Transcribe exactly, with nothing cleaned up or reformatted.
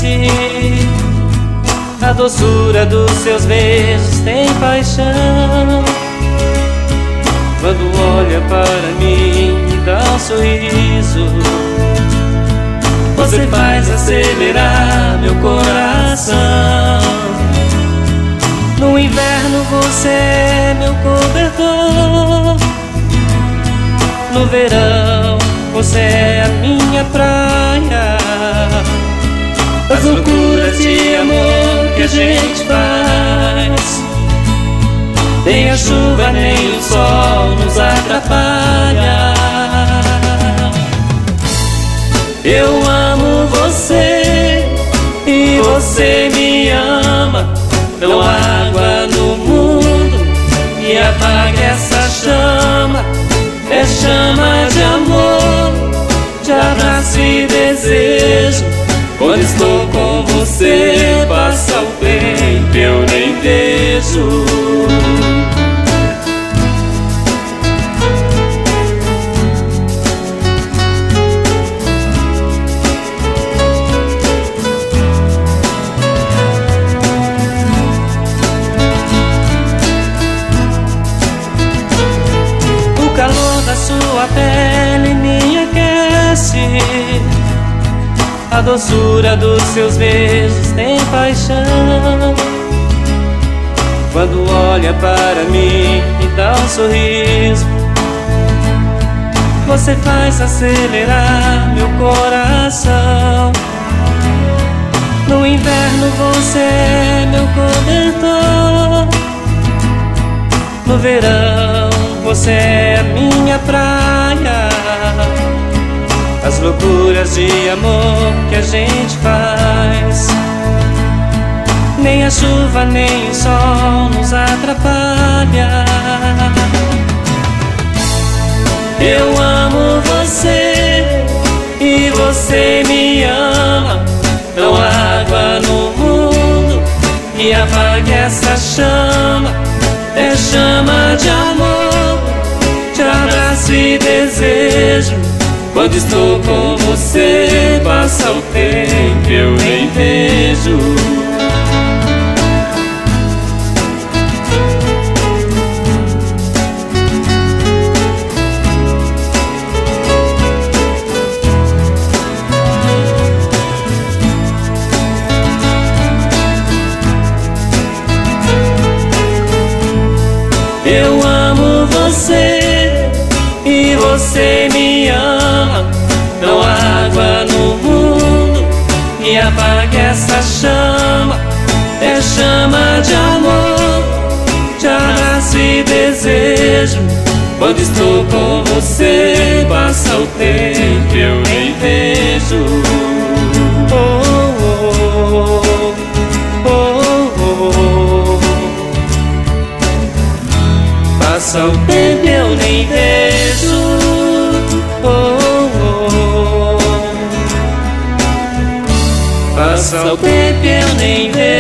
esquece. A doçura dos seus beijos tem paixão. Quando olha para mim e dá um sorriso, você faz acelerar meu coração. No inverno você é meu cobertor. No verão você é a minha praia. As loucuras de amor que a gente faz, nem a chuva nem o sol nos atrapalha. Eu amo você e você me ama. Não há água no mundo que apague essa chama. É chama de amor, de abraço e desejo. Quando estou com você, passa o tempo, eu nem vejo. O calor da sua pele me aquece. A doçura dos seus beijos tem paixão. Quando olha para mim e dá um sorriso, você faz acelerar meu coração. No inverno você é meu cobertor. No verão você é a minha praia. As loucuras de amor que a gente faz, nem a chuva nem o sol nos atrapalha. Eu amo você e você me ama. Não há água no mundo que apague essa chama. É chama de amor, de abraço e desejo. Quando estou com você, passa o tempo, eu nem vejo. Eu amo você e você me ama. Não há água no mundo que apague essa chama. É chama de amor, de abraço e desejo. Quando estou com você, passa o tempo, eu nem vejo. Oh, oh, oh, oh, oh. Passa o tempo, eu nem vejo. Oh, oh. Passa o tempo, eu nem vejo.